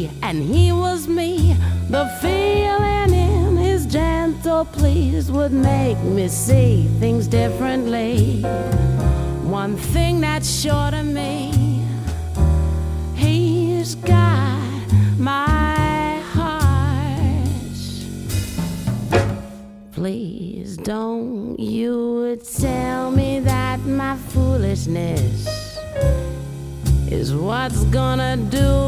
free, and he was me. The feeling in his gentle pleas would make me see things differently. One thing that's sure to me, he's got my heart. Please don't you tell me that my foolishness is what's gonna do